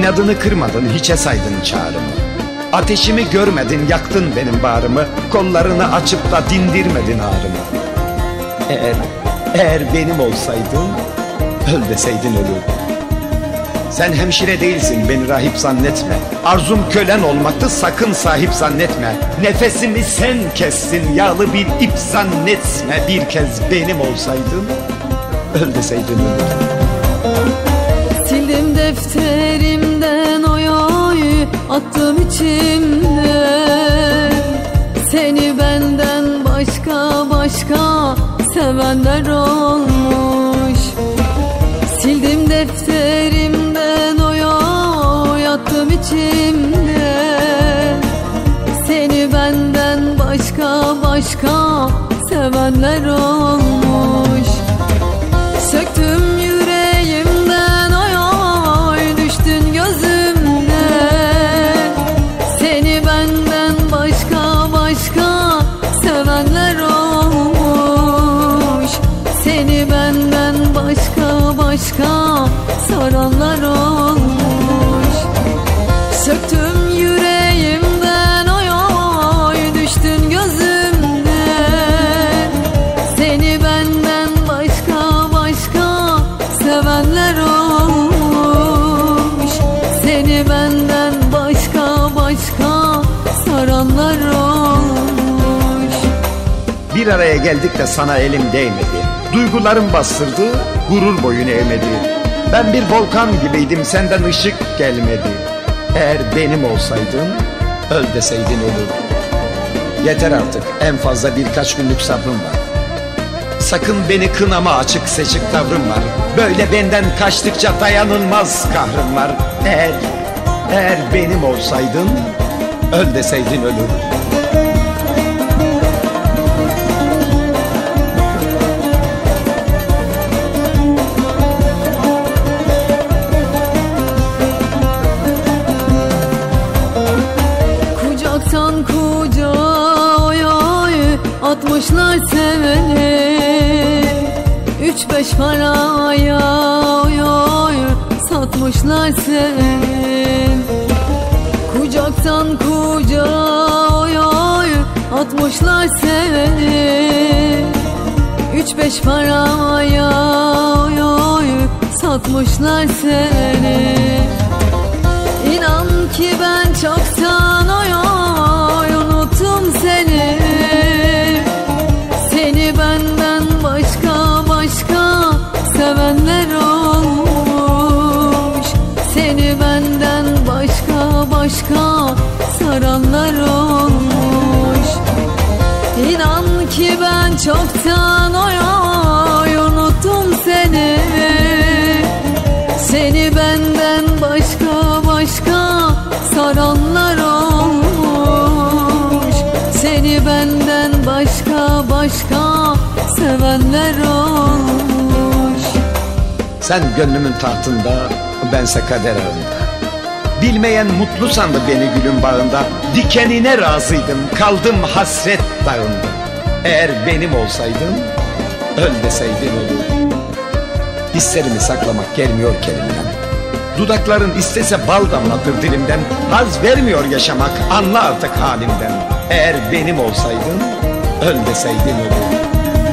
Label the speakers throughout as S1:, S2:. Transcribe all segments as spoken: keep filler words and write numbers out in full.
S1: İnadını kırmadın, hiçe saydın çağrımı. Ateşimi görmedin, yaktın benim bağrımı. Kollarını açıp da dindirmedin ağrımı. Eğer, eğer benim olsaydın, öl deseydin ölürdüm. Sen hemşire değilsin, beni rahip zannetme. Arzum kölen olmaktı, sakın sahip zannetme. Nefesimi sen kessin, yağlı bir ip zannetme. Bir kez benim olsaydın, öl deseydin ölürdüm.
S2: Sildim defterimden oy oy, attım içimden. Seni benden başka başka sevenler olmuş. Sildim defterimden oy oy, attım içimden. Seni benden başka başka sevenler olmuş. Söktüm yüreğimden oy oy, düştün gözümden. Seni benden başka başka sevenler olmuş. Seni benden başka başka saranlar olmuş. Söktüm yüreğimden oy oy, düştün gözümden. Seni benden başka başka sevenler olmuş. Seni benden başka başka saranlar olmuş.
S1: Bir araya geldik de sana elim değmedi. Duygularım bastırdı, gurur boyun eğmedi. Ben bir volkan gibiydim, senden ışık gelmedi. Eğer benim olsaydın, öl deseydin ölürdüm. Yeter artık, en fazla birkaç günlük sabrım var. Sakın beni kınama, açık seçik tavrım var. Böyle benden kaçtıkça dayanılmaz kahrım var. Eğer, eğer benim olsaydın, öl deseydin ölürdüm.
S2: Kucaktan kucağa oy oy, atmışlar seveni. Üç beş paraya oy oy, satmışlar seni. Kucaktan kucağa oy oy, atmışlar seni. Üç beş paraya oy oy, satmışlar seni. İnan ki ben çoktan oy oy, unuttum seni. Seni benden başka başka sevenler olmuş. Seni benden başka başka saranlar olmuş. İnan ki ben çoktan oy oy, unuttum seni. Seni benden başka başka saranlar olmuş. Seni benden başka başka sevenler olmuş.
S1: Sen gönlümün tahtında, bense kader ağında. Bilmeyen mutlu sandı beni gülün bağında. Dikenine razıydım, kaldım hasret dağında. Eğer benim olsaydın, öl deseydin ölürdüm. Hislerimi saklamak gelmiyor kelimden. Dudakların istese bal damlatır dilimden. Haz vermiyor yaşamak, anla artık halimden. Eğer benim olsaydın, öl deseydin ölürdüm.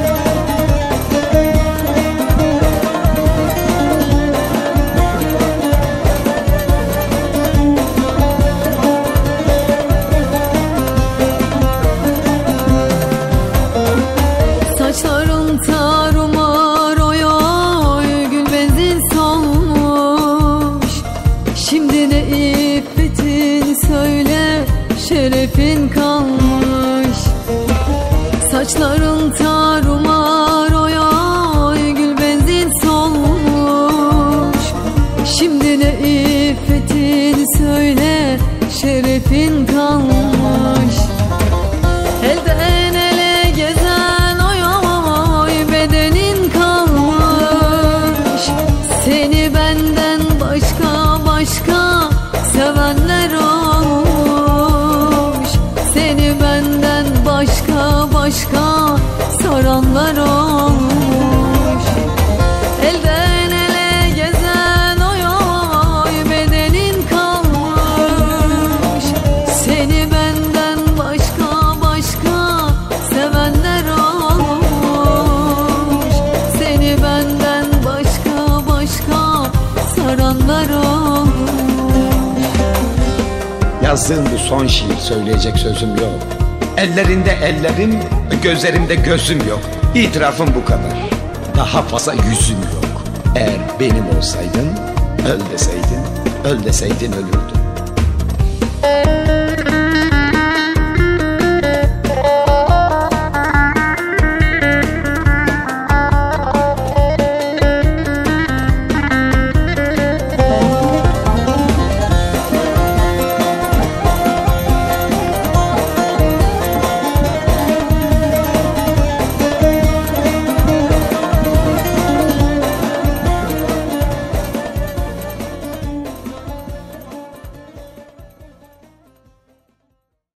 S2: Saçların tarumar oy oy, gül benzin solmuş. Şimdi ne iffetin söyle, şerefin kalmış. Saçların tarumar oy oy, gül benzin solmuş. Şimdi ne iffetin söyle, şerefin kalmış. Elden ele gezen oy oy, bedenin kalmış. Seni benden başka başka sevenler olmuş. Seni benden başka başka saranlar olmuş. Elden ele gezen oy oy, bedenin
S1: yazdığım bu son şiir, söyleyecek sözüm yok. Ellerinde ellerim, gözlerimde gözüm yok. İtirafım bu kadar. Daha fazla yüzüm yok. Eğer benim olsaydın, öl deseydin, öl deseydin ölürdüm.